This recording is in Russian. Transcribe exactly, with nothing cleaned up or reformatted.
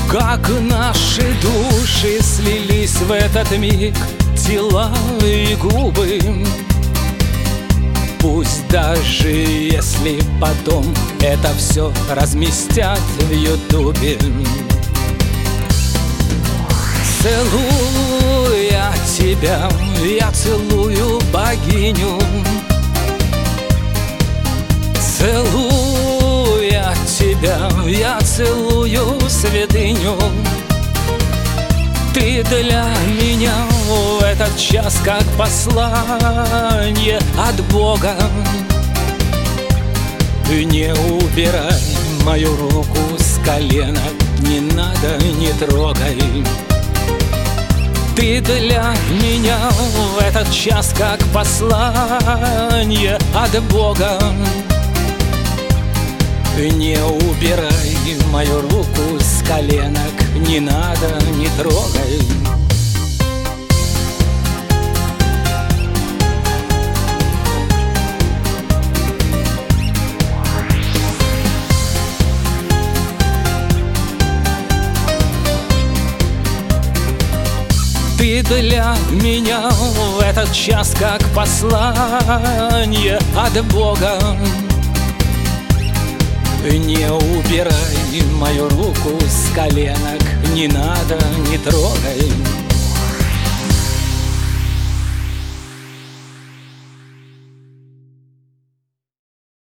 Как наши души слились в этот миг, тела и губы. Пусть даже если потом это все разместят в ютубе. Целуя тебя, я целую богиню. Целуя тебя, я целую святыню. Ты для меня в этот час как послание от Бога. Не убирай мою руку с колена, не надо, не трогай. Ты для меня в этот час как послание от Бога. Не убирай мою руку с коленок, не надо, не трогай. Ты для меня в этот час как послание от Бога. Не убирай мою руку с коленок, не надо, не трогай.